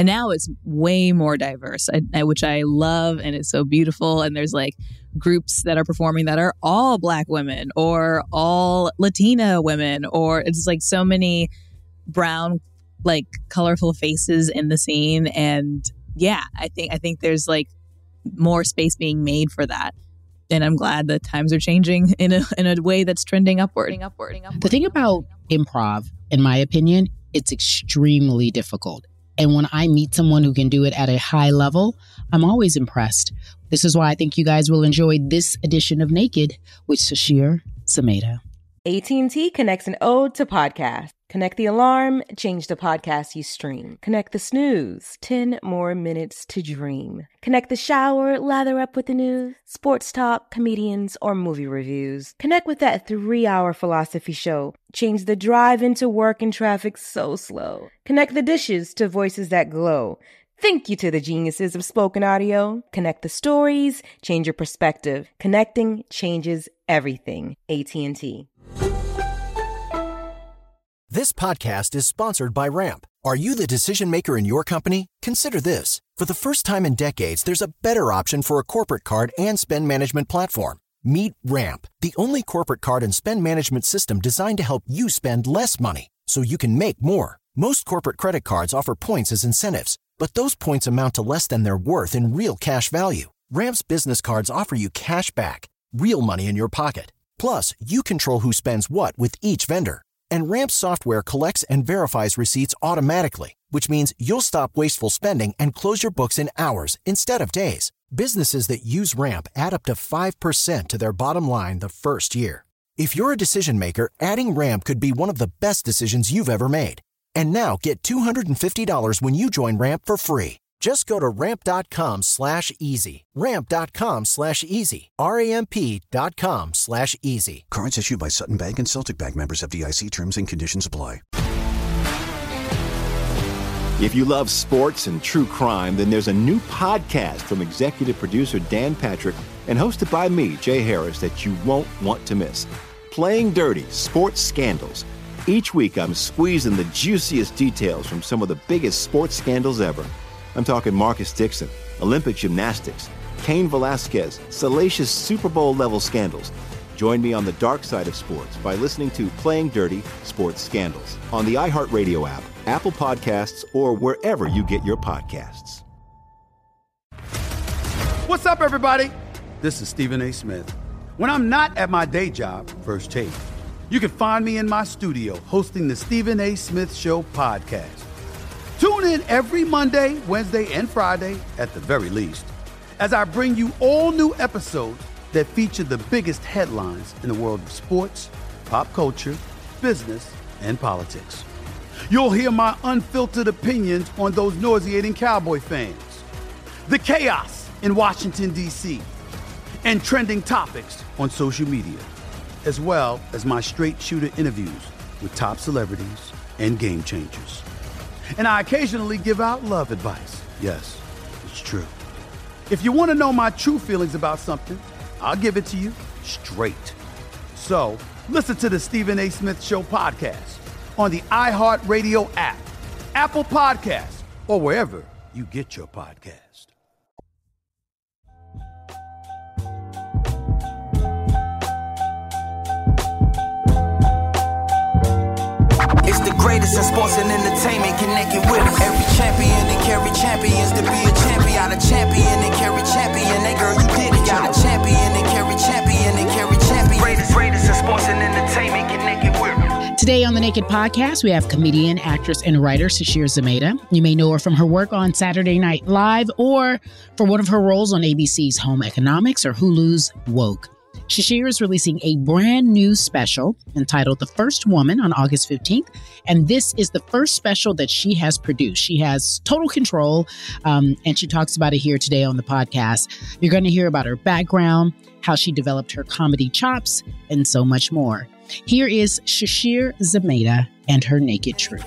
And now it's way more diverse, which I love, and it's so beautiful. And there's like groups that are performing that are all Black women or all Latina women, or it's like so many brown, like colorful faces in the scene. And yeah, I think there's like more space being made for that. And I'm glad that times are changing in a way that's trending upward. The thing about improv, in my opinion, it's extremely difficult. And when I meet someone who can do it at a high level, I'm always impressed. This is why I think you guys will enjoy this edition of Naked with Sasheer Zamata. AT&T connects an ode to podcast. Connect the alarm, change the podcast you stream. Connect the snooze, 10 more minutes to dream. Connect the shower, lather up with the news, sports talk, comedians, or movie reviews. Connect with that 3-hour philosophy show. Change the drive into work and traffic so slow. Connect the dishes to voices that glow. Thank you to the geniuses of spoken audio. Connect the stories, change your perspective. Connecting changes everything. AT&T. This podcast is sponsored by Ramp. Are you the decision maker in your company? Consider this. For the first time in decades, there's a better option for a corporate card and spend management platform. Meet Ramp, the only corporate card and spend management system designed to help you spend less money so you can make more. Most corporate credit cards offer points as incentives, but those points amount to less than their worth in real cash value. Ramp's business cards offer you cash back, real money in your pocket. Plus, you control who spends what with each vendor. And Ramp software collects and verifies receipts automatically, which means you'll stop wasteful spending and close your books in hours instead of days. Businesses that use Ramp add up to 5% to their bottom line the first year. If you're a decision maker, adding Ramp could be one of the best decisions you've ever made. And now get $250 when you join Ramp for free. Just go to ramp.com/easy. Ramp.com/easy. RAMP.com/easy. Cards issued by Sutton Bank and Celtic Bank, members FDIC. Terms and conditions apply. If you love sports and true crime, then there's a new podcast from executive producer Dan Patrick and hosted by me, Jay Harris, that you won't want to miss. Playing Dirty: Sports Scandals. Each week, I'm squeezing the juiciest details from some of the biggest sports scandals ever. I'm talking Marcus Dixon, Olympic gymnastics, Cain Velasquez, salacious Super Bowl-level scandals. Join me on the dark side of sports by listening to Playing Dirty: Sports Scandals on the iHeartRadio app, Apple Podcasts, or wherever you get your podcasts. What's up, everybody? This is Stephen A. Smith. When I'm not at my day job, First Take, you can find me in my studio hosting the Stephen A. Smith Show podcast. Tune in every Monday, Wednesday, and Friday, at the very least, as I bring you all new episodes that feature the biggest headlines in the world of sports, pop culture, business, and politics. You'll hear my unfiltered opinions on those nauseating Cowboy fans, the chaos in Washington, D.C., and trending topics on social media, as well as my straight shooter interviews with top celebrities and game changers. And I occasionally give out love advice. Yes, it's true. If you want to know my true feelings about something, I'll give it to you straight. So listen to the Stephen A. Smith Show podcast on the iHeartRadio app, Apple Podcasts, or wherever you get your podcast. It's the greatest in sports and entertainment, connected with us. Every champion and carry champions to be a champion. Got a champion and carry champion. That girl, you did it. Got a champion and carry champion and carry champion. Greatest in sports and entertainment, connected with us. Today on the Naked Podcast, we have comedian, actress, and writer Sasheer Zamata. You may know her from her work on Saturday Night Live or for one of her roles on ABC's Home Economics or Hulu's Woke. Sasheer is releasing a brand new special entitled The First Woman on August 15th. And this is the first special that she has produced. She has total control, and she talks about it here today on the podcast. You're going to hear about her background, how she developed her comedy chops, and so much more. Here is Sasheer Zamata and her Naked Truth.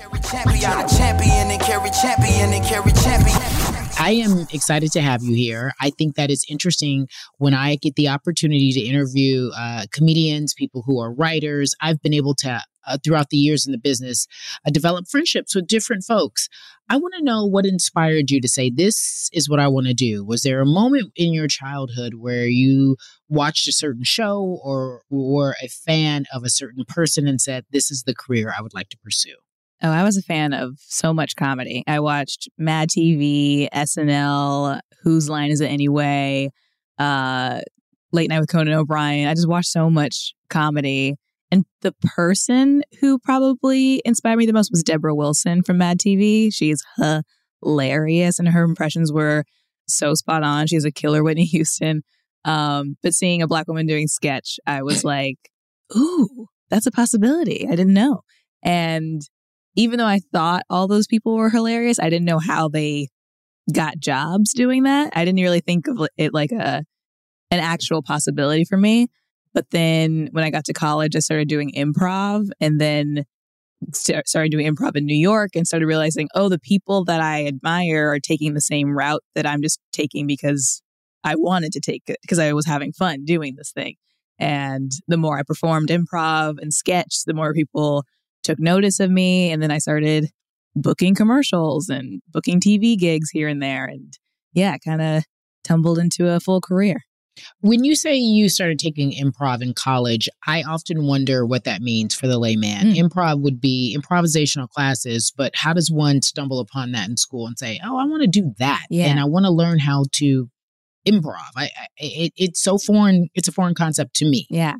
I am excited to have you here. I think that it's interesting when I get the opportunity to interview comedians, people who are writers. I've been able to throughout the years in the business, developed friendships with different folks. I want to know what inspired you to say, this is what I want to do. Was there a moment in your childhood where you watched a certain show or were a fan of a certain person and said, this is the career I would like to pursue? Oh, I was a fan of so much comedy. I watched Mad TV, SNL, Whose Line Is It Anyway, Late Night with Conan O'Brien. I just watched so much comedy. And the person who probably inspired me the most was Deborah Wilson from Mad TV. She's hilarious, and her impressions were so spot on. She's a killer Whitney Houston. But seeing a Black woman doing sketch, I was like, ooh, that's a possibility. I didn't know. And even though I thought all those people were hilarious, I didn't know how they got jobs doing that. I didn't really think of it like an actual possibility for me. But then when I got to college, I started doing improv, and then started doing improv in New York and started realizing, oh, the people that I admire are taking the same route that I'm just taking because I wanted to take it, because I was having fun doing this thing. And the more I performed improv and sketch, the more people took notice of me. And then I started booking commercials and booking TV gigs here and there. And yeah, kind of tumbled into a full career. When you say you started taking improv in college, I often wonder what that means for the layman. Improv would be improvisational classes, but how does one stumble upon that in school and say, oh, I want to do that. Yeah. And I want to learn how to improv. It's so foreign. It's a foreign concept to me. Yeah.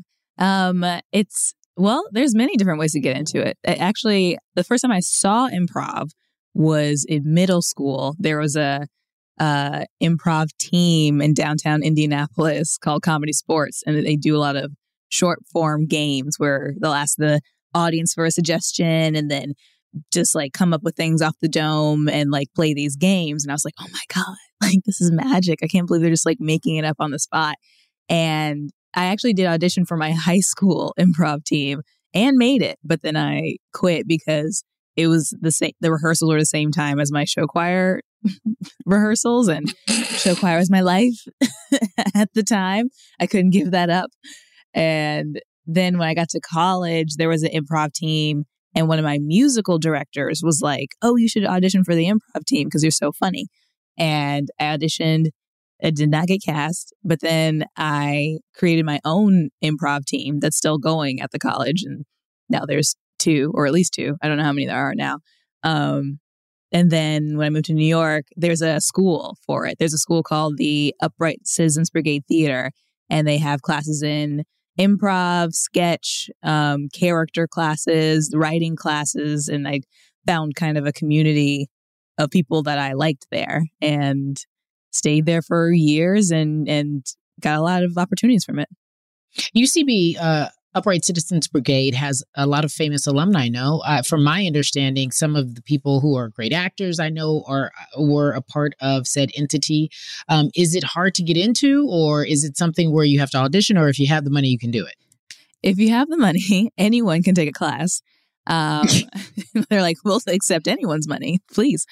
Well, there's many different ways to get into it. Actually, the first time I saw improv was in middle school. There was a improv team in downtown Indianapolis called Comedy Sports, and they do a lot of short form games where they'll ask the audience for a suggestion and then just like come up with things off the dome and like play these games. And I was like, oh my God, like this is magic. I can't believe they're just like making it up on the spot. And I actually did audition for my high school improv team and made it, but then I quit because it was the rehearsals were the same time as my show choir rehearsals, and show choir was my life at the time. I couldn't give that up. And then when I got to college, there was an improv team, and one of my musical directors was like, oh, you should audition for the improv team because you're so funny. And I auditioned. I did not get cast, but then I created my own improv team that's still going at the college. And now there's 2, or at least 2. I don't know how many there are now. And then when I moved to New York, there's a school for it. There's a school called the Upright Citizens Brigade Theater, and they have classes in improv, sketch, character classes, writing classes. And I found kind of a community of people that I liked there and stayed there for years and got a lot of opportunities from it. UCB, Upright Citizens Brigade, has a lot of famous alumni. No, from my understanding, some of the people who are great actors I know were a part of said entity. Is it hard to get into, or is it something where you have to audition, or if you have the money, you can do it? If you have the money, anyone can take a class. They're like, we'll accept anyone's money, please.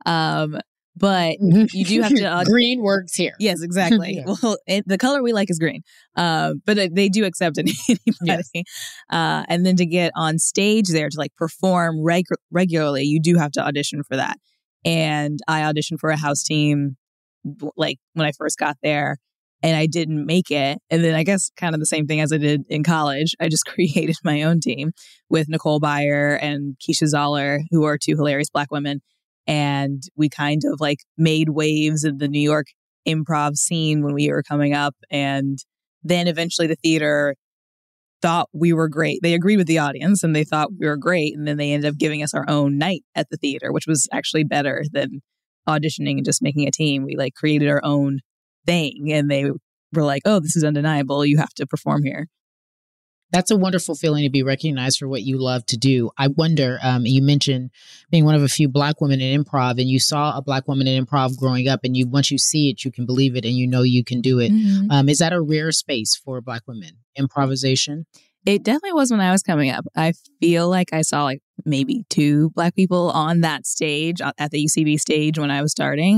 But you do have to... Green works here. Yes, exactly. Yeah. Well, the color we like is green. But they do accept anybody. Yes. And then to get on stage there to like perform regularly, you do have to audition for that. And I auditioned for a house team like when I first got there, and I didn't make it. And then I guess kind of the same thing as I did in college. I just created my own team with Nicole Byer and Keisha Zoller, who are 2 hilarious Black women. And we kind of like made waves in the New York improv scene when we were coming up. And then eventually the theater thought we were great. They agreed with the audience and they thought we were great. And then they ended up giving us our own night at the theater, which was actually better than auditioning and just making a team. We like created our own thing, and they were like, oh, this is undeniable. You have to perform here. That's a wonderful feeling to be recognized for what you love to do. I wonder, you mentioned being one of a few Black women in improv, and you saw a Black woman in improv growing up, and once you see it, you can believe it and you know you can do it. Mm-hmm. Is that a rare space for Black women, improvisation? It definitely was when I was coming up. I feel like I saw like maybe 2 Black people on that stage at the UCB stage when I was starting.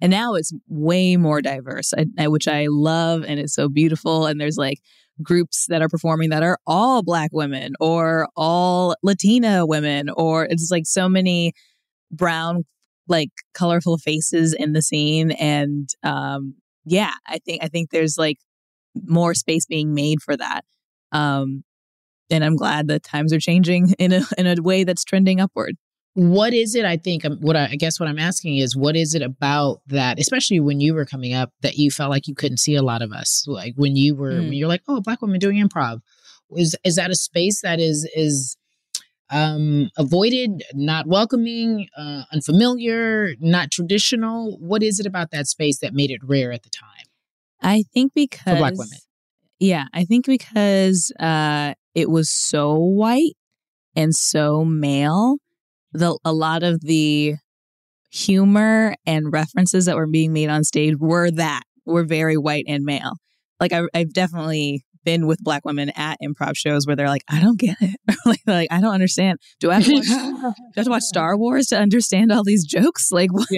And now it's way more diverse, which I love, and it's so beautiful. And there's like groups that are performing that are all Black women or all Latina women, or it's like so many brown, like colorful faces in the scene. And I think there's like more space being made for that. And I'm glad that times are changing in a way that's trending upward. What is it? I think what I'm asking is, what is it about that, especially when you were coming up, that you felt like you couldn't see a lot of us? Like when you're like, oh, Black women doing improv, is that a space that is avoided, not welcoming, unfamiliar, not traditional? What is it about that space that made it rare at the time? I think because for Black women. Yeah, I think because it was so white and so male. A lot of the humor and references that were being made on stage were very white and male. Like I've definitely been with Black women at improv shows where they're like, I don't get it. like I don't understand. Do I have to watch Star Wars to understand all these jokes? Like what?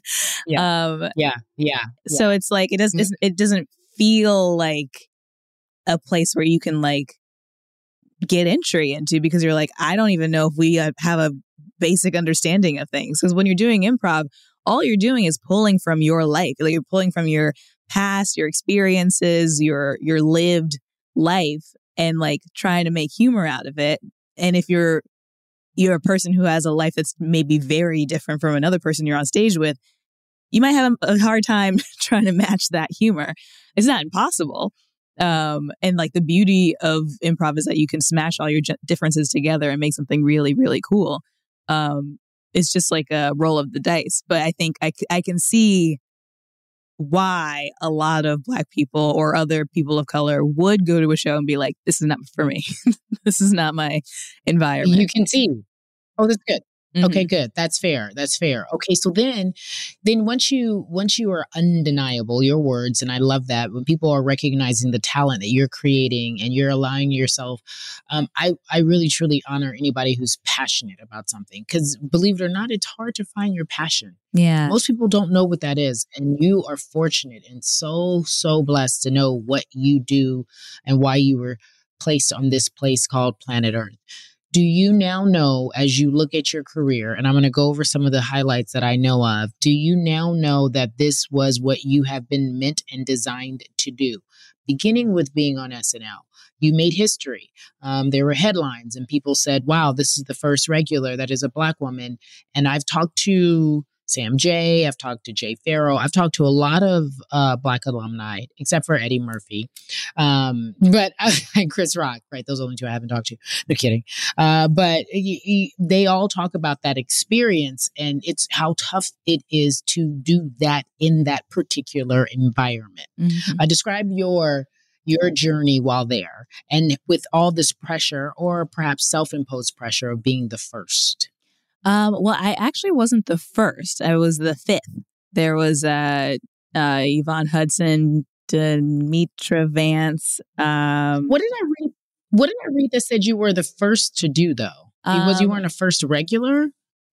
Yeah. So it's like it doesn't feel like a place where you can like get entry into, because you're like, I don't even know if we have a basic understanding of things. Because when you're doing improv, all you're doing is pulling from your life. Like you're pulling from your past, your experiences, your lived life, and like trying to make humor out of it. And if you're a person who has a life that's maybe very different from another person you're on stage with, you might have a hard time trying to match that humor. It's not impossible. And like the beauty of improv is that you can smash all your differences together and make something really, really cool. It's just like a roll of the dice. But I think I can see why a lot of Black people or other people of color would go to a show and be like, this is not for me. This is not my environment. You can see. Oh, that's good. Mm-hmm. Okay, good. That's fair. Okay, so then once you are undeniable, your words, and I love that, when people are recognizing the talent that you're creating and you're allowing yourself, I really truly honor anybody who's passionate about something, because believe it or not, it's hard to find your passion. Yeah. Most people don't know what that is, and you are fortunate and so blessed to know what you do and why you were placed on this place called planet Earth. Do you now know, as you look at your career, and I'm going to go over some of the highlights that I know of, do you now know that this was what you have been meant and designed to do? Beginning with being on SNL, you made history. There were headlines and people said, wow, this is the first regular that is a Black woman. And I've talked to Sam Jay, I've talked to Jay Farrow, I've talked to a lot of Black alumni, except for Eddie Murphy, and Chris Rock, right? Those are the only two I haven't talked to. No kidding. But they all talk about that experience, and it's how tough it is to do that in that particular environment. Mm-hmm. Describe your journey while there, and with all this pressure, or perhaps self-imposed pressure of being the first. Well, I actually wasn't the first. I was the fifth. There was Yvonne Hudson, Demetra Vance. What did I read that said you were the first to do, though? You weren't a first regular?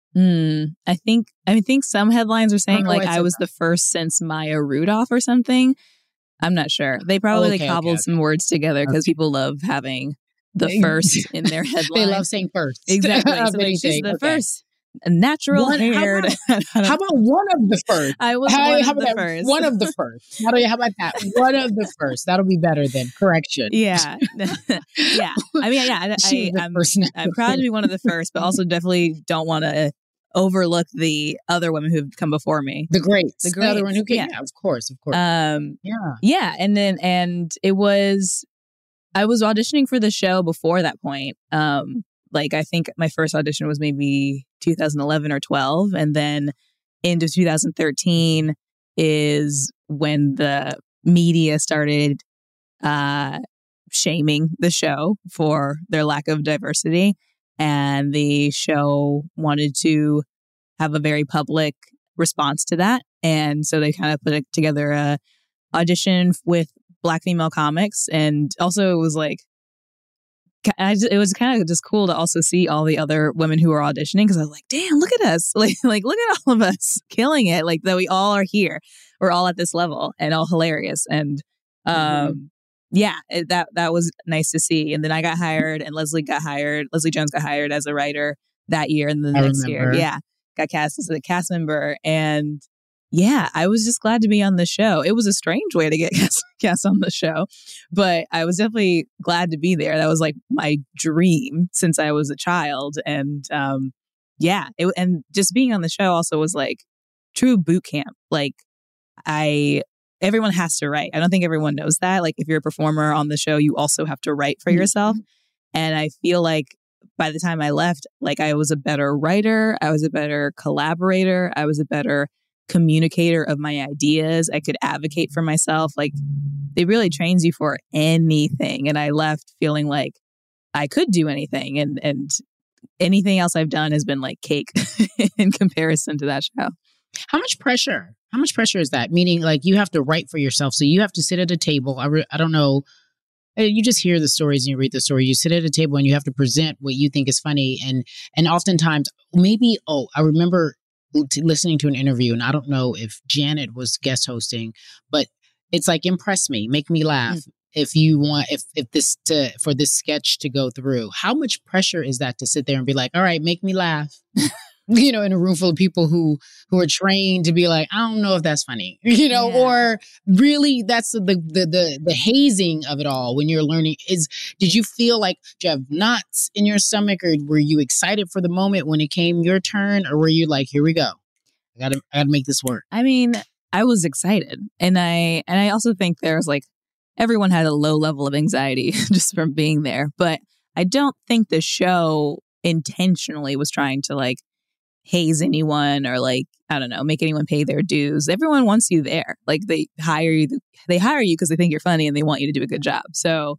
I think some headlines are saying I was the first since Maya Rudolph or something. I'm not sure. They probably cobbled some words together because people love having the first in their headline. They love saying first. Exactly. So she's the first natural haired. How about one of the first? I was one of the first. One of the first. How about that? One of the first. That'll be better than correction. Yeah. Yeah. I mean, I'm proud to be one of the first, but also definitely don't want to overlook the other women who've come before me. The greats. The other one who came. Yeah, of course. Yeah. And it was, I was auditioning for the show before that point. I think my first audition was maybe 2011 or 12. And then into 2013 is when the media started shaming the show for their lack of diversity. And the show wanted to have a very public response to that. And so they kind of put together a audition with Black female comics. And also it was like it was kind of just cool to also see all the other women who were auditioning, because I was like, damn, look at us. Like look at all of us killing it. Like that we all are here. We're all at this level and all hilarious. And that was nice to see. And then I got hired, and Leslie Jones got hired as a writer that year. And then the next year, got cast as a cast member. And yeah, I was just glad to be on the show. It was a strange way to get cast on the show, but I was definitely glad to be there. That was like my dream since I was a child. And and just being on the show also was like true boot camp. Like everyone has to write. I don't think everyone knows that. Like if you're a performer on the show, you also have to write for yourself. And I feel like by the time I left, like I was a better writer. I was a better collaborator. I was a better communicator of my ideas. I could advocate for myself. Like it really trains you for anything. And I left feeling like I could do anything. And anything else I've done has been like cake in comparison to that show. How much pressure is that? Meaning like you have to write for yourself. So you have to sit at a table. I don't know. You just hear the stories and you read the story. You sit at a table and you have to present what you think is funny. And oftentimes I remember listening to an interview, and I don't know if Janet was guest hosting, but it's like, impress me, make me laugh. If you want, for this sketch to go through, how much pressure is that to sit there and be like, all right, make me laugh, in a room full of people who are trained to be like, I don't know if that's funny, or really that's the hazing of it all when you're learning did you feel like, do you have knots in your stomach, or were you excited for the moment when it came your turn, or were you like, here we go, I gotta make this work? I mean, I was excited. And I also think there's like, everyone had a low level of anxiety just from being there, but I don't think the show intentionally was trying to like haze anyone or like, I don't know, make anyone pay their dues. Everyone wants you there. Like they hire you because they think you're funny and they want you to do a good job. So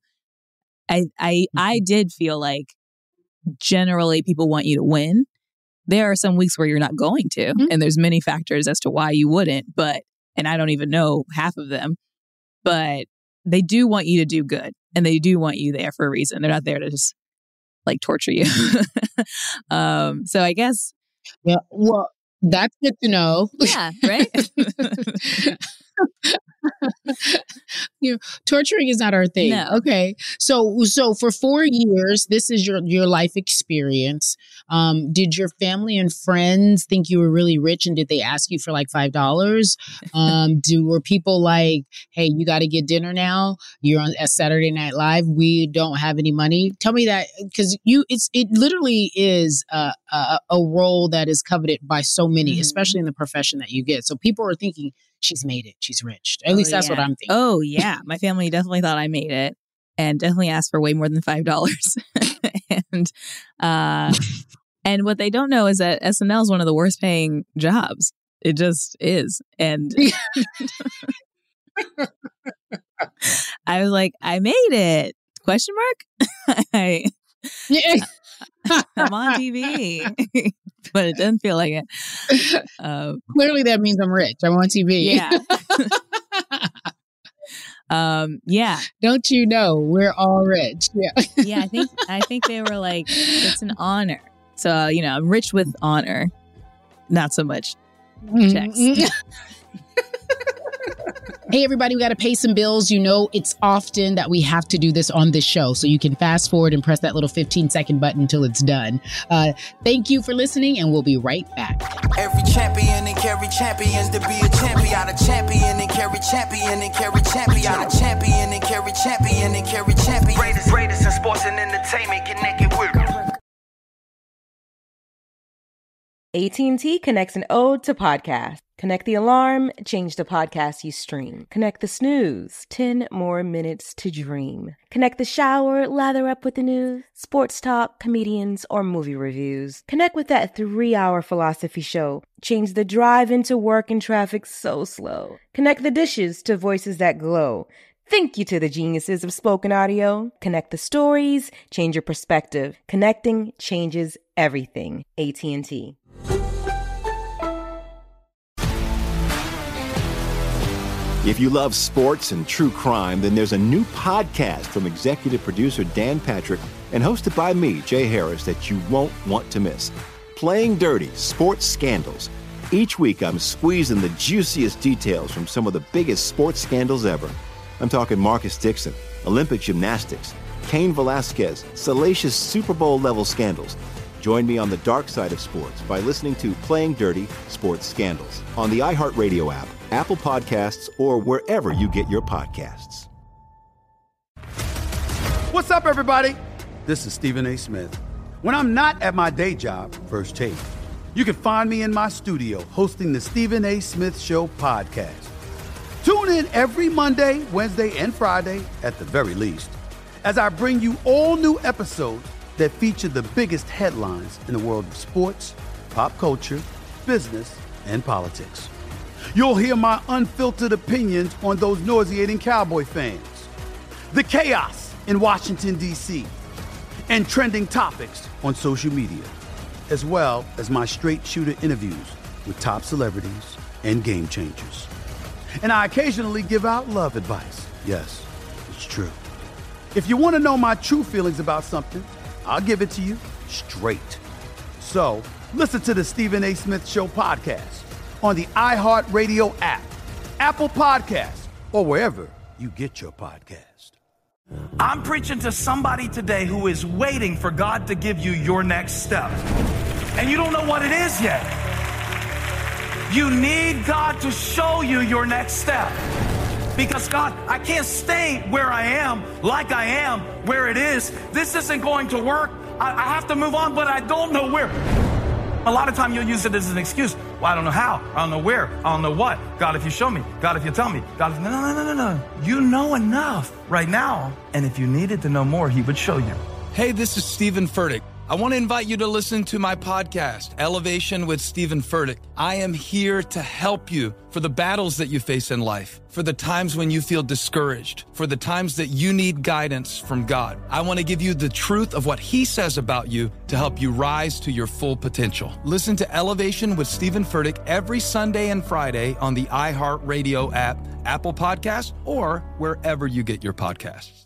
I did feel like generally people want you to win. There are some weeks where you're not going to, and there's many factors as to why you wouldn't, and I don't even know half of them, but they do want you to do good, and they do want you there for a reason. They're not there to just like torture you. So I guess. Yeah, well, that's good to know. Yeah, right? Torturing is not our thing. No. Okay. So for 4 years, this is your life experience. Did your family and friends think you were really rich, and did they ask you for like $5? Were people like, hey, you got to get dinner now? You're on Saturday Night Live. We don't have any money. Tell me that, because it literally is a role that is coveted by so many, especially in the profession that you get. So people are thinking, she's made it. She's rich. At least that's what I'm thinking. Oh, yeah. My family definitely thought I made it, and definitely asked for way more than $5. And what they don't know is that SNL is one of the worst paying jobs. It just is. And I was like, I made it? Question mark? I'm on TV, but it doesn't feel like it. Clearly, that means I'm rich. I'm on TV. Yeah. Don't you know we're all rich? Yeah. Yeah. I think they were like, it's an honor. So I'm rich with honor, not so much checks. Hey, everybody, we got to pay some bills. It's often that we have to do this on this show. So you can fast forward and press that little 15-second button until it's done. Thank you for listening, and we'll be right back. Every champion and carry champions to be a champion. Out of champion and carry champion and carry champion. Out of champion and carry champion and carry champion. Greatest in sports and entertainment, connected with. AT&T connects an ode to podcast. Connect the alarm, change the podcast you stream. Connect the snooze, 10 more minutes to dream. Connect the shower, lather up with the news, sports talk, comedians, or movie reviews. Connect with that 3-hour philosophy show. Change the drive into work and traffic so slow. Connect the dishes to voices that glow. Thank you to the geniuses of spoken audio. Connect the stories, change your perspective. Connecting changes everything. AT&T. If you love sports and true crime, then there's a new podcast from executive producer Dan Patrick and hosted by me, Jay Harris, that you won't want to miss. Playing Dirty: Sports Scandals. Each week, I'm squeezing the juiciest details from some of the biggest sports scandals ever. I'm talking Marcus Dixon, Olympic gymnastics, Cain Velasquez, salacious Super Bowl-level scandals. Join me on the dark side of sports by listening to Playing Dirty: Sports Scandals on the iHeartRadio app, Apple Podcasts, or wherever you get your podcasts. What's up, everybody? This is Stephen A. Smith. When I'm not at my day job, First Take, you can find me in my studio hosting the Stephen A. Smith Show podcast. Tune in every Monday, Wednesday, and Friday, at the very least, as I bring you all new episodes that feature the biggest headlines in the world of sports, pop culture, business, and politics. You'll hear my unfiltered opinions on those nauseating Cowboy fans, the chaos in Washington, D.C., and trending topics on social media, as well as my straight shooter interviews with top celebrities and game changers. And I occasionally give out love advice. Yes, it's true. If you want to know my true feelings about something, I'll give it to you straight. So, listen to the Stephen A. Smith Show podcast on the iHeartRadio app, Apple Podcasts, or wherever you get your podcast. I'm preaching to somebody today who is waiting for God to give you your next step. And you don't know what it is yet. You need God to show you your next step. Because God, I can't stay where I am, like I am, where it is. This isn't going to work. I have to move on, but I don't know where. A lot of time you'll use it as an excuse. Well, I don't know how. I don't know where. I don't know what. God, if you show me. God, if you tell me. God, if... No. You know enough right now. And if you needed to know more, he would show you. Hey, this is Stephen Furtick. I want to invite you to listen to my podcast, Elevation with Stephen Furtick. I am here to help you for the battles that you face in life, for the times when you feel discouraged, for the times that you need guidance from God. I want to give you the truth of what he says about you to help you rise to your full potential. Listen to Elevation with Stephen Furtick every Sunday and Friday on the iHeartRadio app, Apple Podcasts, or wherever you get your podcasts.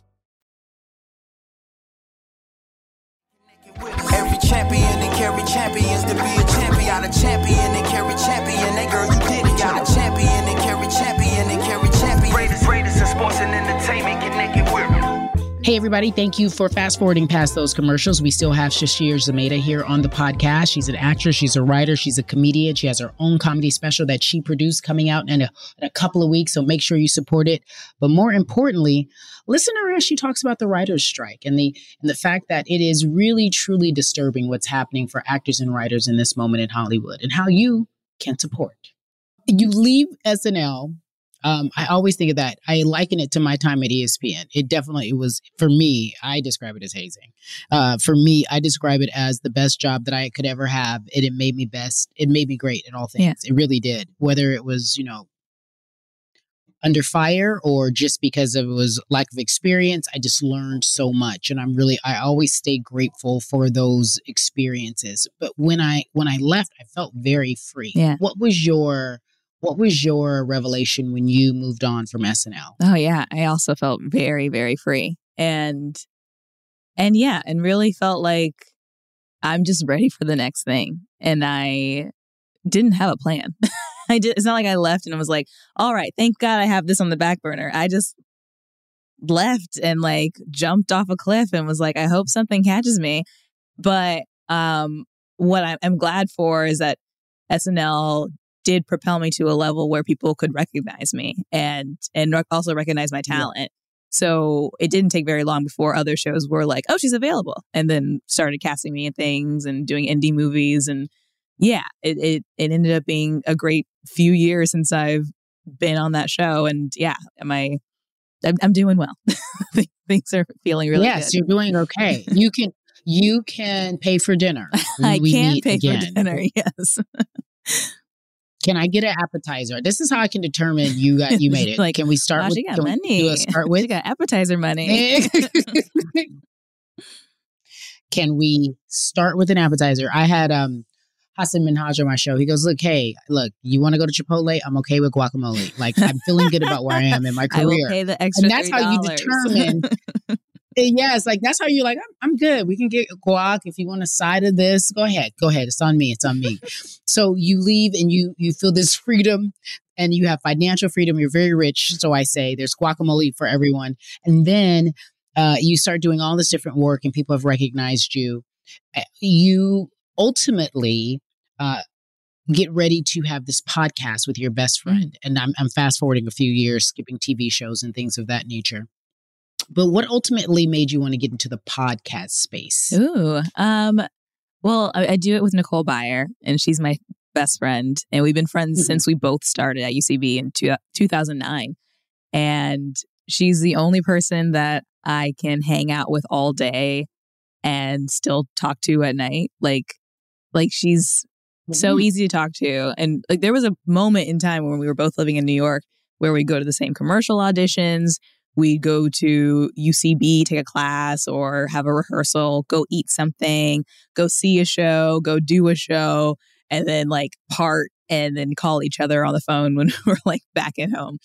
Every champion and carry champions to be a champion. Got a champion and carry champion. That girl, you did it. Got a champion and carry champion. Greatest in sports and entertainment. Connected with me. Hey, everybody. Thank you for fast forwarding past those commercials. We still have Shashir Zamata here on the podcast. She's an actress. She's a writer. She's a comedian. She has her own comedy special that she produced coming out in a couple of weeks. So make sure you support it. But more importantly, listen to her as she talks about the writer's strike and the fact that it is really, truly disturbing what's happening for actors and writers in this moment in Hollywood and how you can support. You leave SNL. I always think of that. I liken it to my time at ESPN. It was, for me, I describe it as hazing. For me, I describe it as the best job that I could ever have. It made me best. It made me great in all things. Yeah. It really did. Whether it was, under fire or just because it was lack of experience, I just learned so much. And I always stay grateful for those experiences. But when I left, I felt very free. Yeah. What was your revelation when you moved on from SNL? Oh yeah, I also felt very, very free. And really felt like I'm just ready for the next thing. And I didn't have a plan. It's not like I left and I was like, all right, thank God I have this on the back burner. I just left and jumped off a cliff and was like, I hope something catches me. But what I'm glad for is that SNL did propel me to a level where people could recognize me and also recognize my talent. Yeah. So it didn't take very long before other shows were like, oh, she's available. And then started casting me in things and doing indie movies. And yeah, it ended up being a great few years since I've been on that show. And yeah, I'm doing well. Things are feeling really good. Yes, you're doing okay. You can pay for dinner. I can pay for dinner, yes. Can I get an appetizer? This is how I can determine you made it. Can we start with? You got money. Do a start with? You got appetizer money. Can we start with an appetizer? I had Hassan Minhaj on my show. He goes, look, you want to go to Chipotle? I'm okay with guacamole. I'm feeling good about where I am in my career. I will pay the extra $3. And that's how you determine. Yes, like that's how you're like, I'm good. We can get guac. If you want a side of this, go ahead. Go ahead. It's on me. It's on me. So you leave and you feel this freedom and you have financial freedom. You're very rich. So I say there's guacamole for everyone. And then you start doing all this different work and people have recognized you. You ultimately get ready to have this podcast with your best friend. And I'm fast forwarding a few years, skipping TV shows and things of that nature. But what ultimately made you want to get into the podcast space? Ooh, well, I do it with Nicole Byer, and she's my best friend. And we've been friends since we both started at UCB in 2009. And she's the only person that I can hang out with all day and still talk to at night. Like she's so easy to talk to. And like there was a moment in time when we were both living in New York where we go to the same commercial auditions. We go to UCB, take a class or have a rehearsal, go eat something, go see a show, go do a show, and then like part and then call each other on the phone when we're like back at home.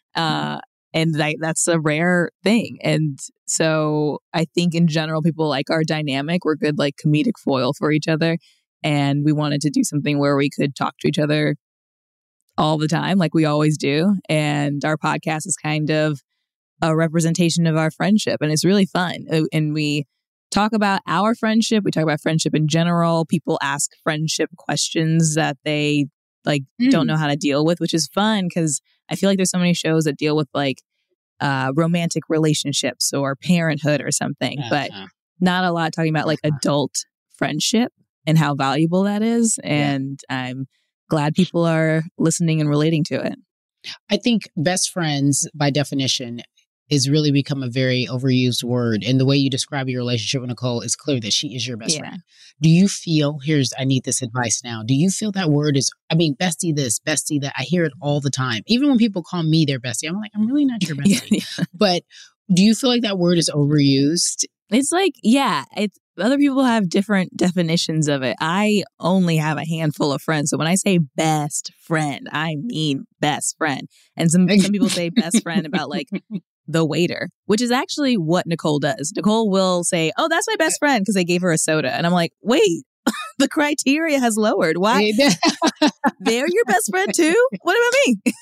And that's a rare thing. And so I think in general, people like our dynamic. We're good like comedic foil for each other. And we wanted to do something where we could talk to each other all the time, like we always do. And our podcast is kind of a representation of our friendship. And it's really fun. And we talk about our friendship. We talk about friendship in general. People ask friendship questions that they like don't know how to deal with, which is fun because I feel like there's so many shows that deal with like romantic relationships or parenthood or something, but not a lot talking about like adult friendship and how valuable that is. And I'm glad people are listening and relating to it. I think best friends, by definition, is really become a very overused word. And the way you describe your relationship with Nicole is clear that she is your best friend. Do you feel, I need this advice now. Do you feel that word is, bestie this, bestie that? I hear it all the time. Even when people call me their bestie, I'm like, I'm really not your bestie. But do you feel like that word is overused? It's like, it's other people have different definitions of it. I only have a handful of friends. So when I say best friend, I mean best friend. And some people say best friend about like the waiter, which is actually what Nicole does. Nicole will say, oh, that's my best friend because they gave her a soda. And I'm like, wait, the criteria has lowered. Why? They're your best friend too? What about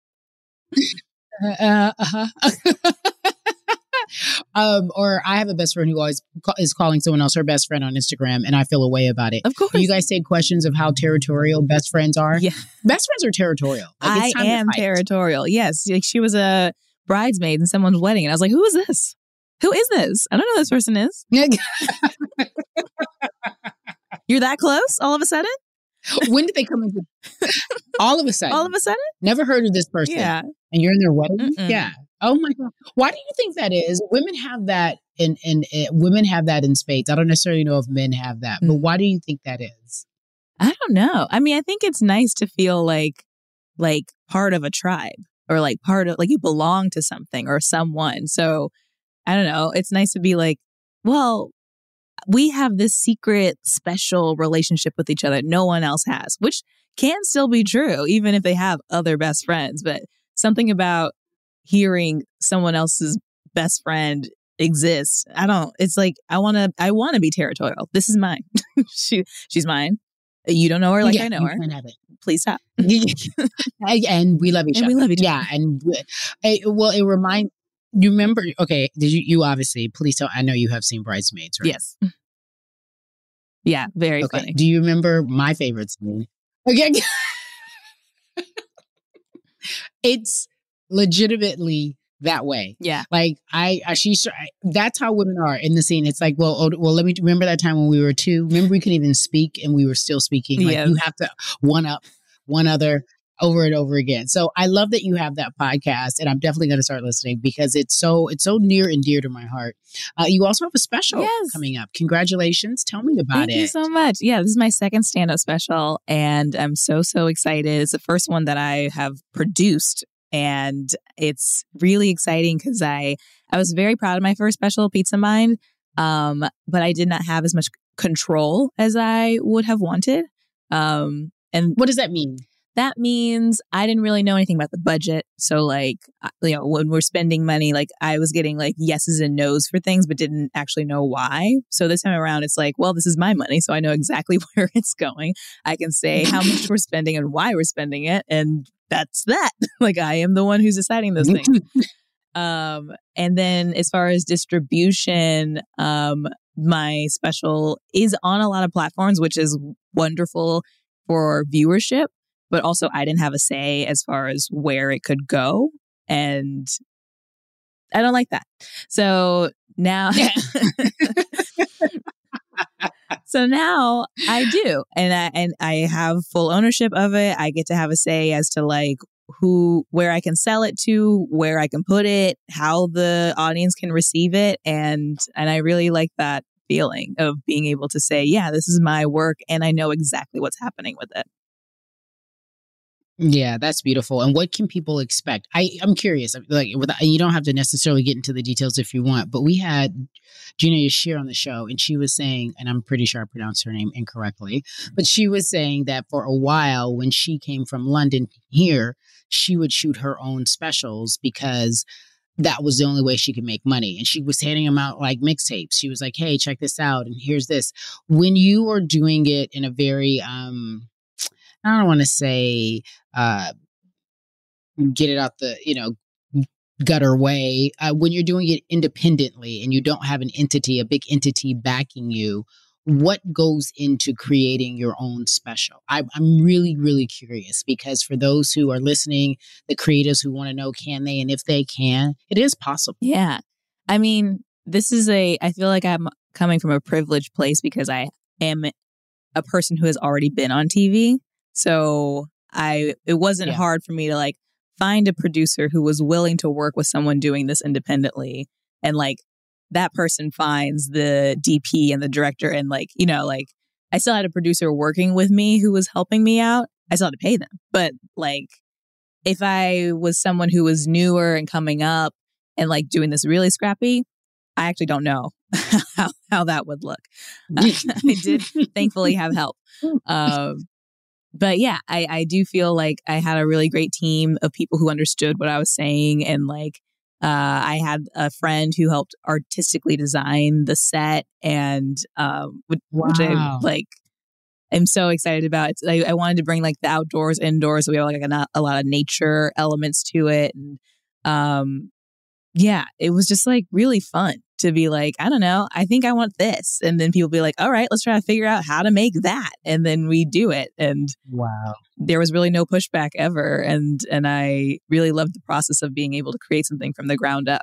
me? Or I have a best friend who always is calling someone else her best friend on Instagram, and I feel a way about it. Of course. Do you guys take questions of how territorial best friends are? Yeah. Best friends are territorial. Like, I am territorial. Yes. Like she was a bridesmaid in someone's wedding, and I was like, who is this? Who is this? I don't know who this person is. You're that close all of a sudden? When did they come into all of a sudden? All of a sudden? Never heard of this person. Yeah. And you're in their wedding? Yeah. Oh my God. Why do you think that is? Women have that women have that in spades. I don't necessarily know if men have that, but why do you think that is? I don't know. I mean, I think it's nice to feel like part of a tribe or like part of like you belong to something or someone. So I don't know. It's nice to be like, well, we have this secret special relationship with each other no one else has, which can still be true even if they have other best friends. But something about hearing someone else's best friend exists. It's like, I want to be territorial. This is mine. She's mine. You don't know her like I know her. Can have it. Please stop. And we love each other. We love each other. Yeah. And it reminds, you remember, okay, did you obviously, please tell, I know you have seen Bridesmaids, right? Yes. Yeah. Very funny. Do you remember my favorite scene? Okay. It's legitimately that way. Yeah. Like that's how women are in the scene. It's like, well, let me remember that time when we were two. Remember we couldn't even speak and we were still speaking. Like you have to one up one other over and over again. So I love that you have that podcast, and I'm definitely going to start listening because it's so near and dear to my heart. You also have a special coming up. Congratulations. Tell me about it. Thank you so much. Yeah, this is my second stand-up special, and I'm so excited. It's the first one that I have produced. And it's really exciting because I was very proud of my first special, Pizza Mind, but I did not have as much control as I would have wanted. And what does that mean? that means I didn't really know anything about the budget. So like, when we're spending money, like I was getting like yeses and nos for things, but didn't actually know why. So this time around, it's like, well, this is my money. So I know exactly where it's going. I can say how much we're spending and why we're spending it. And that's that. Like I am the one who's deciding those things. And then as far as distribution, my special is on a lot of platforms, which is wonderful for viewership. But also I didn't have a say as far as where it could go. And I don't like that. So now, now I do. And I have full ownership of it. I get to have a say as to like where I can sell it to, where I can put it, how the audience can receive it. And I really like that feeling of being able to say, yeah, this is my work and I know exactly what's happening with it. Yeah, that's beautiful. And what can people expect? I'm curious. Like, you don't have to necessarily get into the details if you want, but we had Gina Yashir on the show, and she was saying, and I'm pretty sure I pronounced her name incorrectly, but she was saying that for a while, when she came from London here, she would shoot her own specials because that was the only way she could make money. And she was handing them out like mixtapes. She was like, hey, check this out. And here's this. When you are doing it in a very, I don't want to say get it out the, gutter way. When you're doing it independently and you don't have a big entity backing you, what goes into creating your own special? I'm really, really curious because for those who are listening, the creators who want to know, can they? And if they can, it is possible. Yeah. I mean, I feel like I'm coming from a privileged place because I am a person who has already been on TV. So it wasn't hard for me to like find a producer who was willing to work with someone doing this independently. And like that person finds the DP and the director. And like, I still had a producer working with me who was helping me out. I still had to pay them. But like, if I was someone who was newer and coming up and like doing this really scrappy, I actually don't know how that would look. I did thankfully have help. But yeah, I do feel like I had a really great team of people who understood what I was saying. And like, I had a friend who helped artistically design the set and, which I like, I'm so excited about. I wanted to bring like the outdoors, indoors. So we have like a lot of nature elements to it. And, yeah, it was just like really fun to be like, I don't know, I think I want this. And then people be like, all right, let's try to figure out how to make that. And then we do it. And wow, there was really no pushback ever. And I really loved the process of being able to create something from the ground up.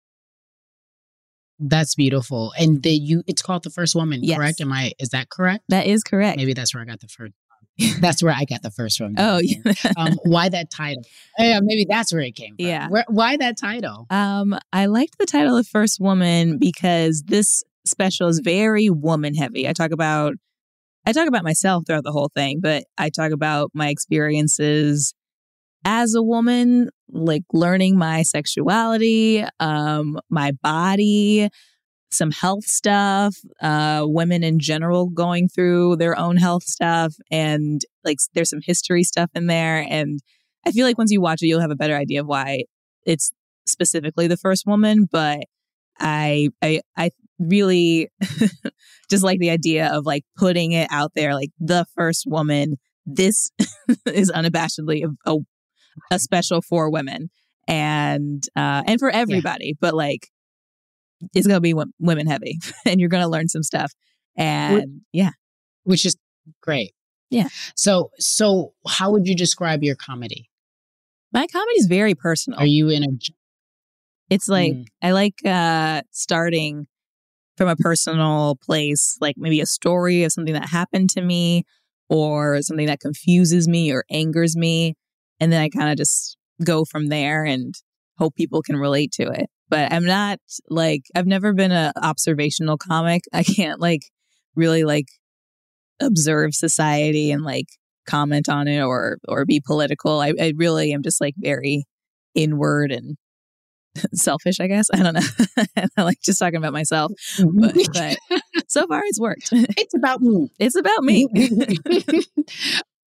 That's beautiful. And it's called The First Woman, correct? Is that correct? That is correct. Maybe that's where I got the first. That's where I got the first from. Oh, yeah. Why that title? Yeah, maybe that's where it came from. Yeah. Why that title? I liked the title of First Woman because this special is very woman heavy. I talk about myself throughout the whole thing, but I talk about my experiences as a woman, like learning my sexuality, my body, some health stuff, women in general going through their own health stuff. And like, there's some history stuff in there. And I feel like once you watch it, you'll have a better idea of why it's specifically The First Woman. But I really just like the idea of like putting it out there, like the first woman, this is unabashedly a special for women and for everybody, but like, it's going to be women heavy and you're going to learn some stuff. And which is great. Yeah. So how would you describe your comedy? My comedy is very personal. Are you in a... It's like, I like starting from a personal place, like maybe a story of something that happened to me or something that confuses me or angers me. And then I kind of just go from there and hope people can relate to it. But I'm not like, I've never been an observational comic. I can't like really like observe society and like comment on it or be political. I really am just like very inward and selfish, I guess. I don't know. I like just talking about myself. But so far it's worked. It's about me. It's about me.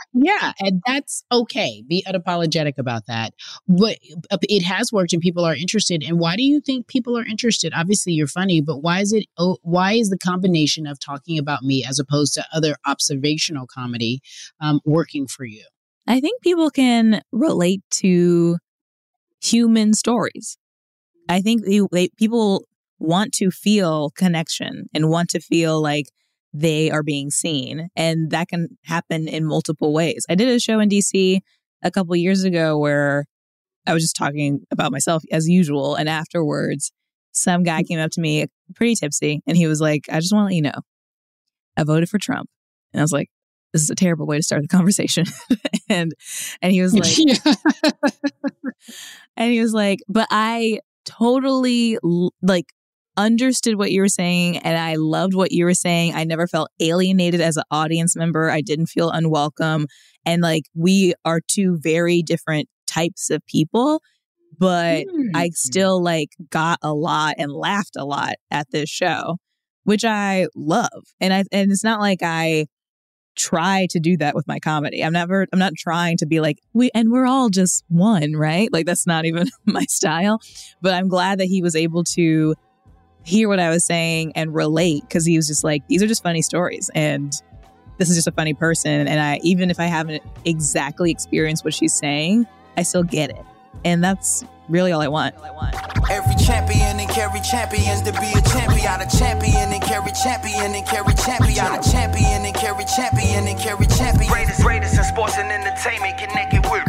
Yeah, and that's okay. Be unapologetic about that. But it has worked and people are interested. And why do you think people are interested? Obviously, you're funny, but why is the combination of talking about me as opposed to other observational comedy working for you? I think people can relate to human stories. I think people want to feel connection and want to feel like they are being seen. And that can happen in multiple ways. I did a show in DC a couple of years ago where I was just talking about myself as usual. And afterwards, some guy came up to me pretty tipsy and he was like, I just want to let you know, I voted for Trump. And I was like, this is a terrible way to start the conversation. and he was like, and he was like, but I totally understood what you were saying and I loved what you were saying. I never felt alienated as an audience member. I didn't feel unwelcome. And we are two very different types of people, but I still got a lot and laughed a lot at this show, which I love. And it's not like I try to do that with my comedy. I'm not trying to be like, we're all just one, right? That's not even my style. But I'm glad that he was able to hear what I was saying and relate, because he was just like, these are just funny stories and this is just a funny person. And even if I haven't exactly experienced what she's saying, I still get it. And that's really all I want. Every champion and carry champions to be a champion. Out of champion and carry champion and carry champion. Out of champion and carry champion and carry champion. Greatest in sports and entertainment, connected with.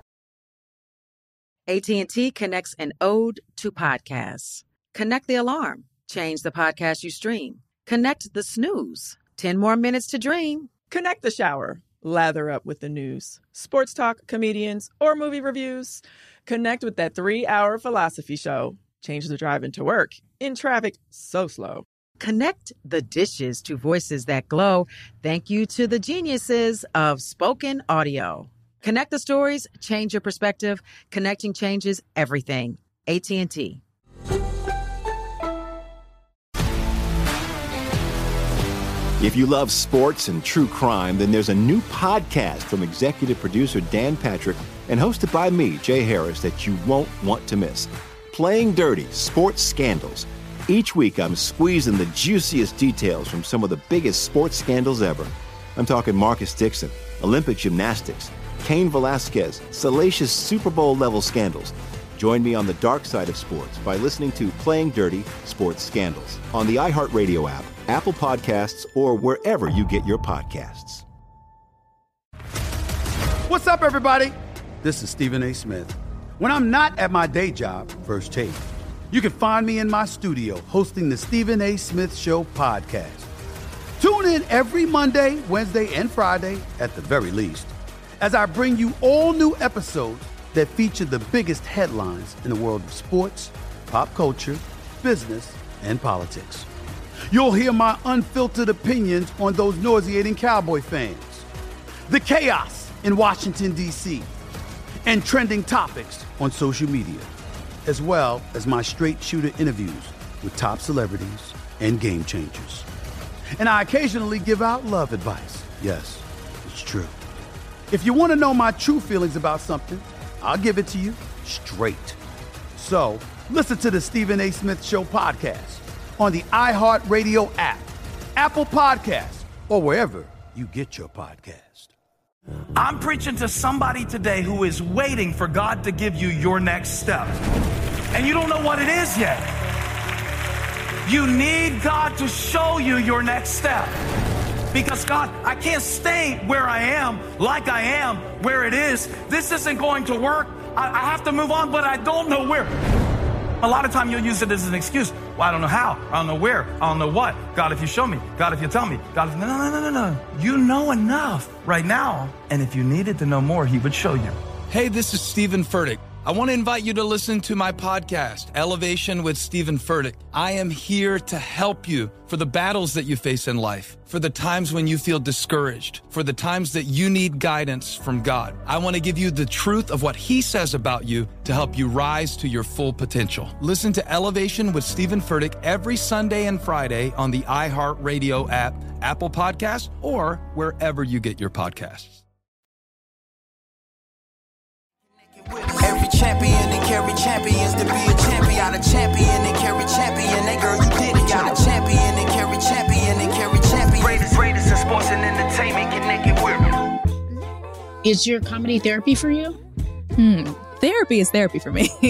AT&T connects an ode to podcasts. Connect the alarm. Change the podcast you stream. Connect the snooze. 10 more minutes to dream. Connect the shower. Lather up with the news, sports talk, comedians, or movie reviews. Connect with that 3-hour philosophy show. Change the drive into work in traffic so slow. Connect the dishes to voices that glow. Thank you to the geniuses of spoken audio. Connect the stories, change your perspective. Connecting changes everything. AT&T. If you love sports and true crime, then there's a new podcast from executive producer Dan Patrick and hosted by me, Jay Harris, that you won't want to miss. Playing Dirty: Sports Scandals. Each week, I'm squeezing the juiciest details from some of the biggest sports scandals ever. I'm talking Marcus Dixon, Olympic gymnastics, Cain Velasquez, salacious Super Bowl-level scandals. Join me on the dark side of sports by listening to Playing Dirty: Sports Scandals on the iHeartRadio app, Apple Podcasts, or wherever you get your podcasts. What's up, everybody? This is Stephen A. Smith. When I'm not at my day job, First Take, you can find me in my studio hosting the Stephen A. Smith Show podcast. Tune in every Monday, Wednesday, and Friday, at the very least, as I bring you all new episodes that feature the biggest headlines in the world of sports, pop culture, business, and politics. You'll hear my unfiltered opinions on those nauseating Cowboy fans, the chaos in Washington, D.C., and trending topics on social media, as well as my straight shooter interviews with top celebrities and game changers. And I occasionally give out love advice. Yes, it's true. If you want to know my true feelings about something, I'll give it to you straight. So listen to the Stephen A. Smith Show podcast on the iHeartRadio app, Apple Podcasts, or wherever you get your podcast. I'm preaching to somebody today who is waiting for God to give you your next step. And you don't know what it is yet. You need God to show you your next step. Because God, I can't stay where I am, like I am, where it is. This isn't going to work. I have to move on, but I don't know where. A lot of time you'll use it as an excuse. Well, I don't know how. I don't know where. I don't know what. God, if you show me. God, if you tell me. God, if... No. You know enough right now. And if you needed to know more, he would show you. Hey, this is Stephen Furtick. I want to invite you to listen to my podcast, Elevation with Stephen Furtick. I am here to help you for the battles that you face in life, for the times when you feel discouraged, for the times that you need guidance from God. I want to give you the truth of what he says about you to help you rise to your full potential. Listen to Elevation with Stephen Furtick every Sunday and Friday on the iHeartRadio app, Apple Podcasts, or wherever you get your podcasts. champions to be a champion. Got a champion and carry champion. That girl, you did it. Got a champion and carry champion and carry champion. Greatest in sports and entertainment, connected with. Is your comedy therapy for you? Therapy is therapy for me.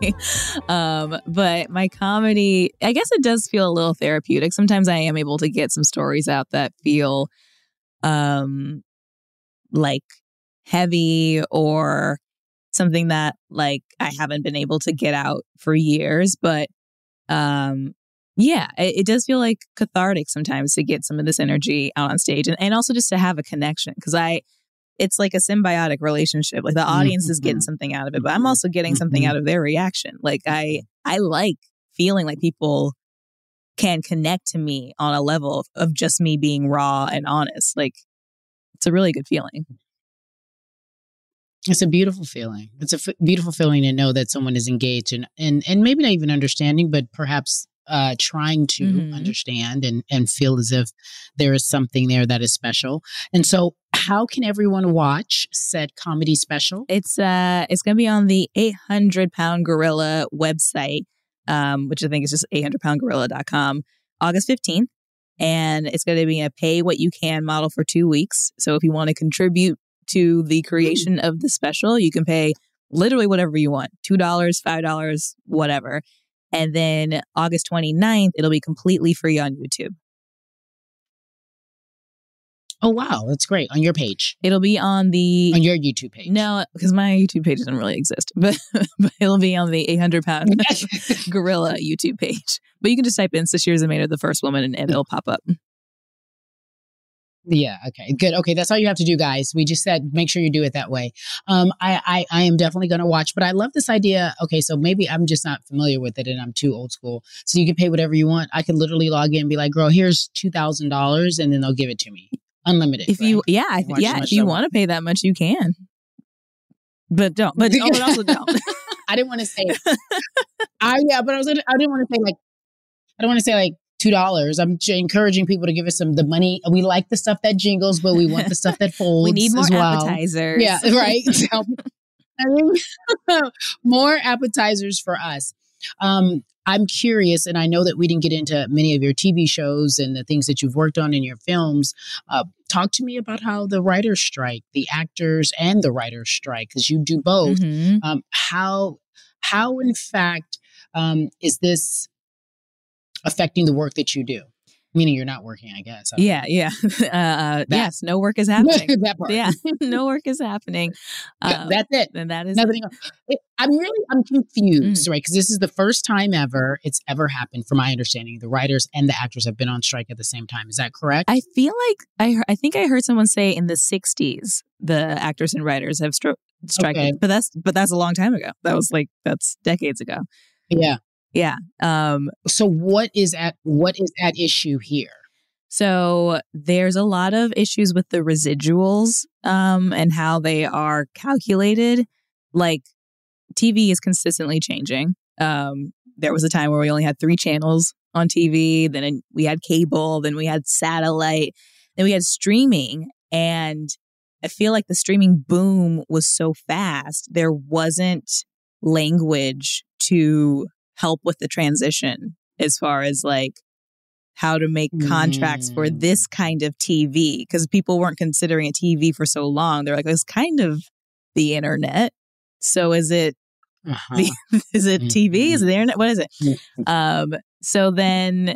But my comedy, I guess it does feel a little therapeutic. Sometimes I am able to get some stories out that feel like heavy or something that like I haven't been able to get out for years. But it does feel like cathartic sometimes to get some of this energy out on stage and also just to have a connection because it's like a symbiotic relationship. Like the audience is getting something out of it, but I'm also getting something out of their reaction. Like I like feeling like people can connect to me on a level of just me being raw and honest. Like it's a really good feeling. It's a beautiful feeling. It's a beautiful feeling to know that someone is engaged and maybe not even understanding, but perhaps trying to understand and feel as if there is something there that is special. And so how can everyone watch said comedy special? It's going to be on the 800 Pound Gorilla website, which I think is just 800poundgorilla.com, August 15th. And it's going to be a pay what you can model for 2 weeks. So if you want to contribute to the creation of the special, you can pay literally whatever you want, $2, $5, whatever. And then August 29th, it'll be completely free on YouTube. Oh, wow. That's great. On your page. It'll be on your YouTube page. No, because my YouTube page doesn't really exist, but it'll be on the 800 Pound Gorilla YouTube page. But you can just type in Sasheer Zamata, the first woman, and it'll pop up. Yeah. Okay. Good. Okay. That's all you have to do, guys. We just said, make sure you do it that way. I am definitely going to watch, but I love this idea. Okay. So maybe I'm just not familiar with it and I'm too old school. So you can pay whatever you want. I could literally log in and be like, girl, here's $2,000 and then they'll give it to me. Unlimited. If you, if you want to pay that much, you can. But don't. But also don't. I didn't want to say. I didn't want to say like $2. I'm encouraging people to give us the money. We like the stuff that jingles, but we want the stuff that folds. We need more as well. appetizers. Yeah, right. So, more appetizers for us. I'm curious, and I know that we didn't get into many of your TV shows and the things that you've worked on in your films. Talk to me about how the writers strike, the actors and the writers strike, because you do both. How in fact, is this affecting the work that you do? Meaning you're not working, I guess. Yes, no work is happening. That part. Yeah, no work is happening. That's it. And that is nothing else. I'm confused, right? Because this is the first time ever it's ever happened, from my understanding. The writers and the actors have been on strike at the same time. Is that correct? I feel like I think I heard someone say in the 60s the actors and writers have strike, okay. but that's a long time ago. That's decades ago. Yeah. Yeah. So what is at issue here? So there's a lot of issues with the residuals and how they are calculated. Like TV is consistently changing. There was a time where we only had 3 channels on TV. Then we had cable. Then we had satellite. Then we had streaming. And I feel like the streaming boom was so fast. There wasn't language to help with the transition as far as like how to make contracts for this kind of TV, because people weren't considering a TV for so long. They're like, it's kind of the internet. So is it is it TV? Is it the internet? What is it? So then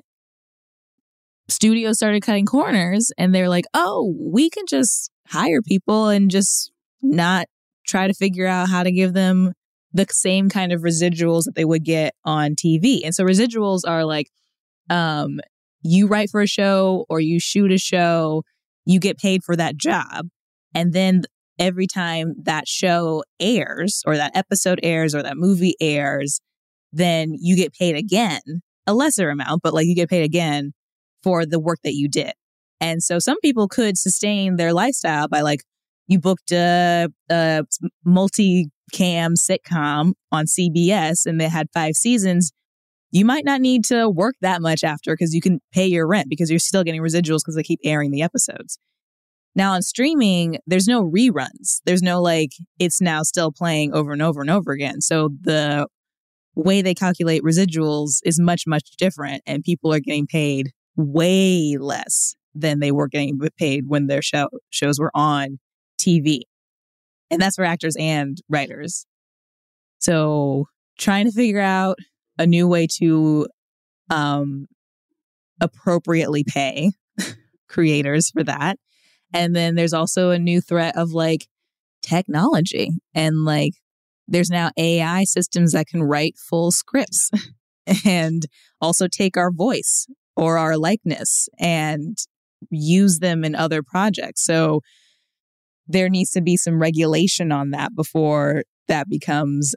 studios started cutting corners and they're like, oh, we can just hire people and just not try to figure out how to give them the same kind of residuals that they would get on TV. And so residuals are like, you write for a show or you shoot a show, you get paid for that job. And then every time that show airs or that episode airs or that movie airs, then you get paid again, a lesser amount, but like you get paid again for the work that you did. And so some people could sustain their lifestyle by like, you booked a multi-cam sitcom on CBS and they had 5 seasons. You might not need to work that much after because you can pay your rent because you're still getting residuals because they keep airing the episodes. Now on streaming, there's no reruns. There's no like, it's now still playing over and over and over again. So the way they calculate residuals is much, much different. And people are getting paid way less than they were getting paid when their shows were on TV. And that's for actors and writers. So trying to figure out a new way to appropriately pay creators for that. And then there's also a new threat of like technology, and like there's now AI systems that can write full scripts and also take our voice or our likeness and use them in other projects. So there needs to be some regulation on that before that becomes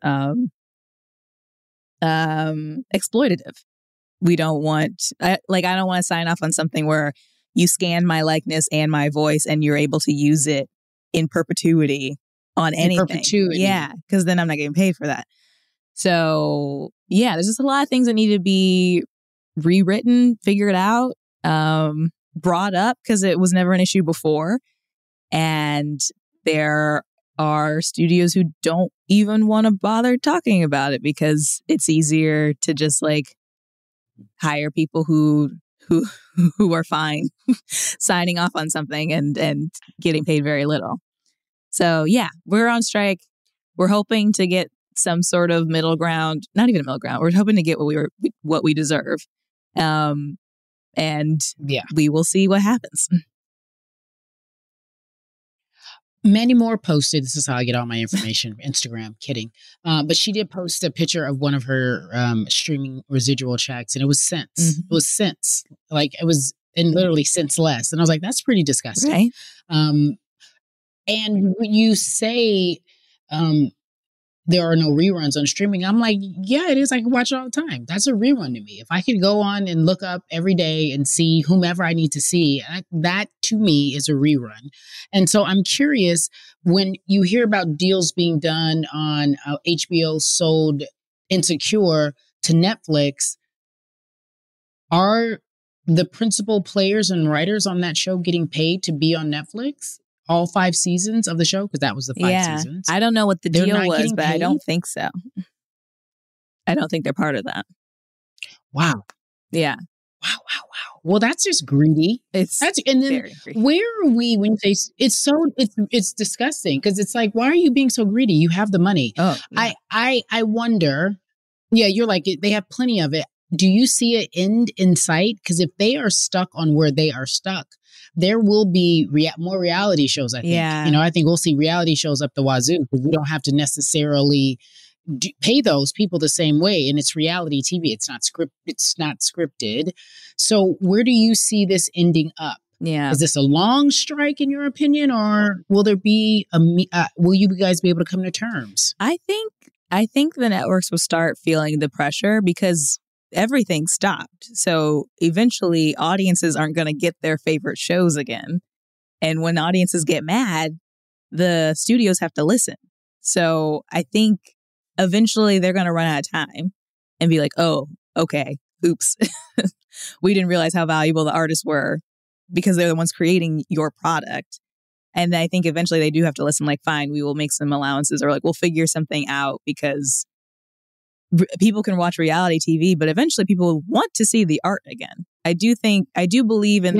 exploitative. We don't want, I don't want to sign off on something where you scan my likeness and my voice and you're able to use it in perpetuity on anything. Perpetuity. Yeah, because then I'm not getting paid for that. So yeah, there's just a lot of things that need to be rewritten, figured out, brought up because it was never an issue before. And there are studios who don't even want to bother talking about it because it's easier to just like hire people who are fine signing off on something and getting paid very little. So yeah, we're on strike. We're hoping to get some sort of middle ground, not even a middle ground. We're hoping to get what we deserve. And yeah, we will see what happens. Mandy Moore posted, this is how I get all my information, Instagram, kidding. But she did post a picture of one of her streaming residual checks, and it was cents. Mm-hmm. It was cents. Like it was in literally cents less. And I was like, that's pretty disgusting. Right. And when you say there are no reruns on streaming, I'm like, yeah, it is. I can watch it all the time. That's a rerun to me. If I could go on and look up every day and see whomever I need to see, that to me is a rerun. And so I'm curious, when you hear about deals being done on HBO sold Insecure to Netflix, are the principal players and writers on that show getting paid to be on Netflix? All 5 seasons of the show? Because that was the 5 seasons. I don't know what the deal was, but I don't think so. I don't think they're part of that. Wow. Yeah. Wow. Well, that's just greedy. And then very greedy. Where are we when you say it's disgusting, because it's like, why are you being so greedy? You have the money. Oh, yeah. I wonder. Yeah, you're like, they have plenty of it. Do you see an end in sight? Because if they are stuck on where they are stuck, there will be more reality shows, I think. Yeah. I think we'll see reality shows up the wazoo, because we don't have to necessarily pay those people the same way. And it's reality TV. It's not scripted. So where do you see this ending up? Yeah. Is this a long strike in your opinion, or will there be will you guys be able to come to terms? I think the networks will start feeling the pressure because everything stopped. So eventually audiences aren't going to get their favorite shows again. And when audiences get mad, the studios have to listen. So I think eventually they're going to run out of time and be like, oh, okay, oops. We didn't realize how valuable the artists were because they're the ones creating your product. And I think eventually they do have to listen, like, fine, we will make some allowances, or like, we'll figure something out, because people can watch reality TV, but eventually people want to see the art again. I do believe in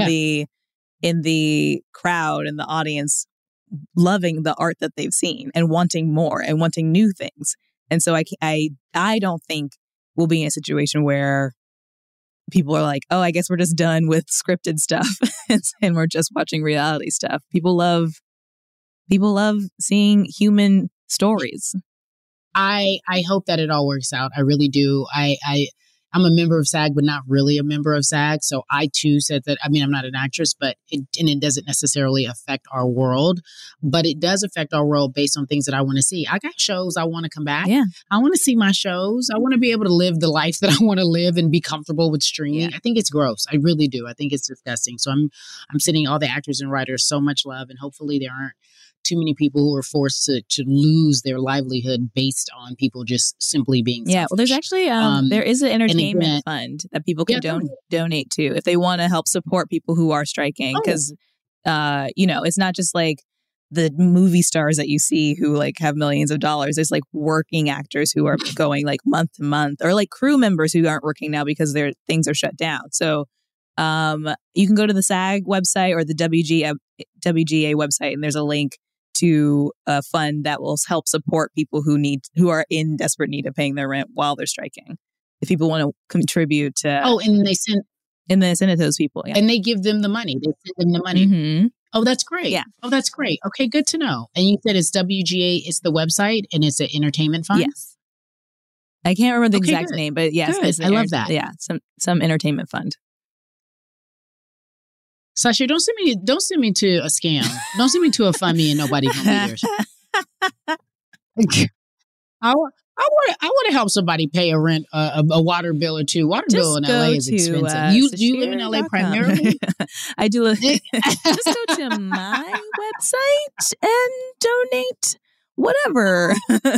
the crowd and the audience loving the art that they've seen and wanting more and wanting new things. And so I don't think we'll be in a situation where people are like, oh, I guess we're just done with scripted stuff and we're just watching reality stuff. People love seeing human stories. I hope that it all works out. I really do. I'm a member of SAG, but not really a member of SAG. So I too said that, I'm not an actress, but it doesn't necessarily affect our world, but it does affect our world based on things that I want to see. I got shows I want to come back. Yeah. I want to see my shows. I want to be able to live the life that I want to live and be comfortable with streaming. Yeah. I think it's gross. I really do. I think it's disgusting. So I'm sending all the actors and writers so much love, and hopefully there aren't too many people who are forced to lose their livelihood based on people just simply being selfish. Yeah, well, there's actually there is an entertainment fund that people can donate to if they want to help support people who are striking, because it's not just like the movie stars that you see who like have millions of dollars. There's like working actors who are going like month to month, or like crew members who aren't working now because their things are shut down. So you can go to the SAG website or the WGA website, and there's a link to a fund that will help support people who are in desperate need of paying their rent while they're striking. If people want to contribute to, and they send it to those people, yeah. And they give them the money. They send them the money. Mm-hmm. Oh, that's great. Yeah. Oh, that's great. Okay, good to know. And you said it's WGA. It's the website, and it's an entertainment fund. Yes. I can't remember the exact name, but yes, good. I love that. Yeah, some entertainment fund. Sasha, don't send me to a scam. Don't send me to a fund me and nobody gonna be there. I want to help somebody pay a rent, a water bill or two. Water bill in LA is expensive. You live in LA primarily? I do. Just go to my website and donate whatever.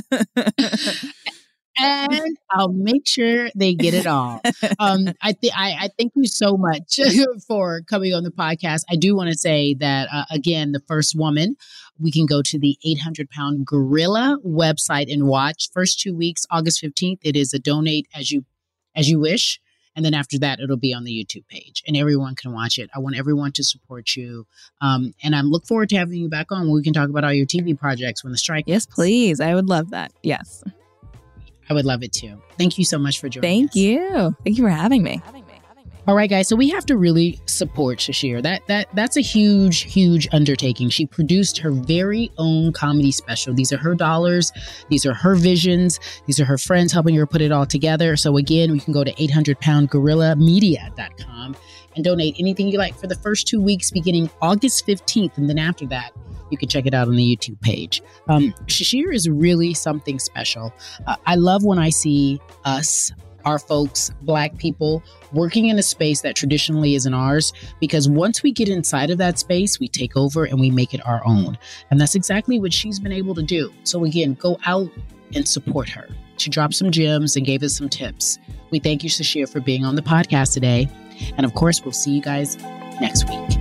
And I'll make sure they get it all. I thank you so much for coming on the podcast. I do want to say that, again, the first woman, we can go to the 800-Pound Gorilla website and watch. First 2 weeks, August 15th, it is a donate as you wish. And then after that, it'll be on the YouTube page and everyone can watch it. I want everyone to support you. And I look forward to having you back on where we can talk about all your TV projects when the strike Yes, please. I would love that. Yes. I would love it too. Thank you so much for joining us. Thank you. Thank you for having me. All right, guys. So we have to really support Shasheer. That's a huge, huge undertaking. She produced her very own comedy special. These are her dollars. These are her visions. These are her friends helping her put it all together. So again, we can go to 800poundgorillamedia.com and donate anything you like for the first 2 weeks beginning August 15th. And then after that, you can check it out on the YouTube page. Shasheer is really something special. I love when I see us, our folks, Black people, working in a space that traditionally isn't ours, because once we get inside of that space, we take over and we make it our own. And that's exactly what she's been able to do. So again, go out and support her. She dropped some gems and gave us some tips. We thank you, Shasheer, for being on the podcast today. And of course, we'll see you guys next week.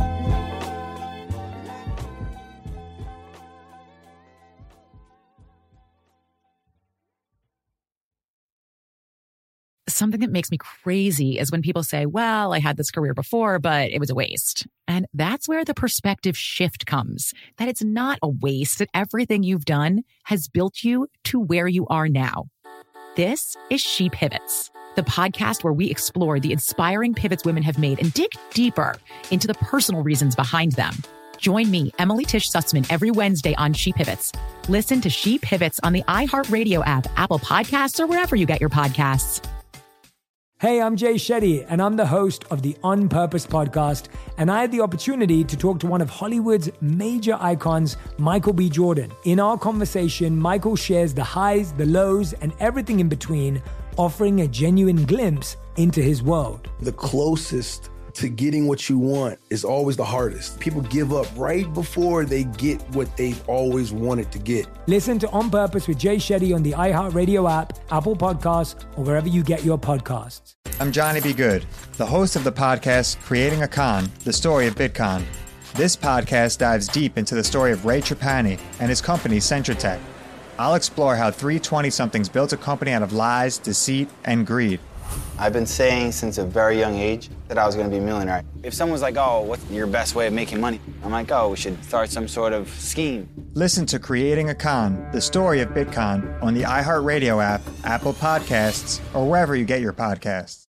Something that makes me crazy is when people say, well, I had this career before, but it was a waste. And that's where the perspective shift comes, that it's not a waste, that everything you've done has built you to where you are now. This is She Pivots, the podcast where we explore the inspiring pivots women have made and dig deeper into the personal reasons behind them. Join me, Emily Tish Sussman, every Wednesday on She Pivots. Listen to She Pivots on the iHeartRadio app, Apple Podcasts, or wherever you get your podcasts. Hey, I'm Jay Shetty, and I'm the host of the On Purpose podcast, and I had the opportunity to talk to one of Hollywood's major icons, Michael B. Jordan. In our conversation, Michael shares the highs, the lows, and everything in between, offering a genuine glimpse into his world. The closest to getting what you want is always the hardest. People give up right before they get what they've always wanted to get. Listen to On Purpose with Jay Shetty on the iHeartRadio app, Apple Podcasts, or wherever you get your podcasts. I'm Johnny B. Good, the host of the podcast Creating a Con, the story of Bitcoin. This podcast dives deep into the story of Ray Trapani and his company Centratech. I'll explore how three 20-somethings built a company out of lies, deceit, and greed. I've been saying since a very young age that I was going to be a millionaire. If someone's like, oh, what's your best way of making money? I'm like, oh, we should start some sort of scheme. Listen to Creating a Con, the story of Bitcoin on the iHeartRadio app, Apple Podcasts, or wherever you get your podcasts.